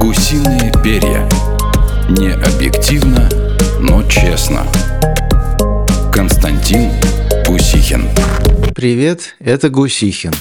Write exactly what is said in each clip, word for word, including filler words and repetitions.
Гусиные перья. Не объективно, но честно. Константин Гусихин. Привет, это Гусихин.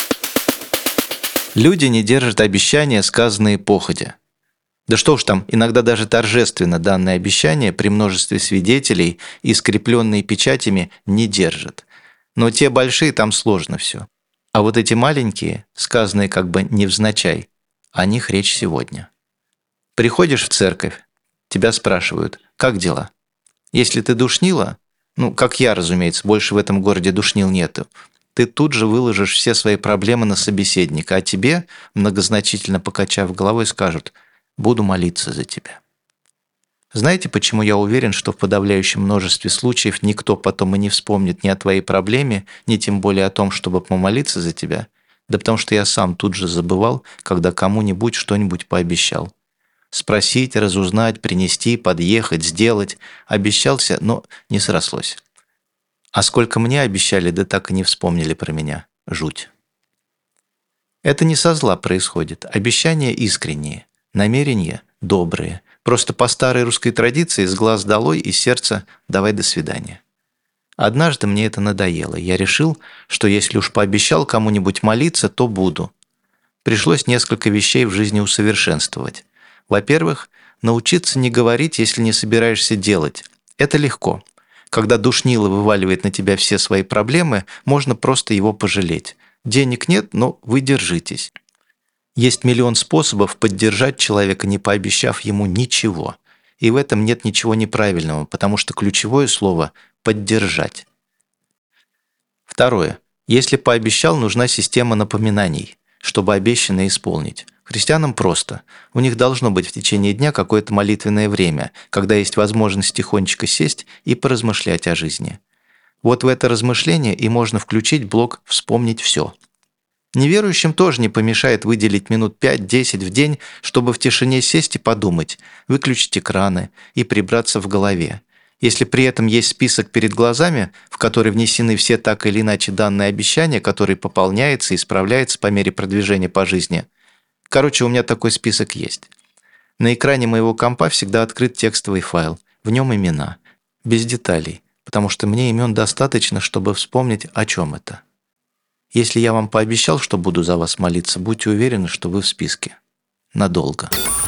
Люди не держат обещания, сказанные походя. Да что уж там, иногда даже торжественно данные обещания при множестве свидетелей и скрепленные печатями не держат. Но те большие, там сложно все. А вот эти маленькие, сказанные как бы невзначай, о них речь сегодня. Приходишь в церковь, тебя спрашивают, как дела? Если ты душнила, ну, как я, разумеется, больше в этом городе душнил нету, ты тут же выложишь все свои проблемы на собеседника, а тебе, многозначительно покачав головой, скажут «буду молиться за тебя». Знаете, почему я уверен, что в подавляющем множестве случаев никто потом и не вспомнит ни о твоей проблеме, ни тем более о том, чтобы помолиться за тебя? Да потому что я сам тут же забывал, когда кому-нибудь что-нибудь пообещал. Спросить, разузнать, принести, подъехать, сделать. Обещался, но не срослось. А сколько мне обещали, да так и не вспомнили про меня. Жуть. Это не со зла происходит. Обещания искренние, намерения добрые. Просто по старой русской традиции с глаз долой и сердца давай до свидания. Однажды мне это надоело. Я решил, что если уж пообещал кому-нибудь молиться, то буду. Пришлось несколько вещей в жизни усовершенствовать. Во-первых, научиться не говорить, если не собираешься делать. Это легко. Когда душнило вываливает на тебя все свои проблемы, можно просто его пожалеть. Денег нет, но вы держитесь. Есть миллион способов поддержать человека, не пообещав ему ничего. И в этом нет ничего неправильного, потому что ключевое слово – поддержать. Второе. Если пообещал, нужна система напоминаний, чтобы обещанное исполнить. Христианам просто. У них должно быть в течение дня какое-то молитвенное время, когда есть возможность тихонечко сесть и поразмышлять о жизни. Вот в это размышление и можно включить блок «Вспомнить все». Неверующим тоже не помешает выделить минут пять-десять в день, чтобы в тишине сесть и подумать, выключить экраны и прибраться в голове. Если при этом есть список перед глазами, в который внесены все так или иначе данные обещания, который пополняется и исправляется по мере продвижения по жизни. Короче, у меня такой список есть. На экране моего компа всегда открыт текстовый файл, в нем имена, без деталей, потому что мне имен достаточно, чтобы вспомнить, о чем это. Если я вам пообещал, что буду за вас молиться, будьте уверены, что вы в списке. Надолго.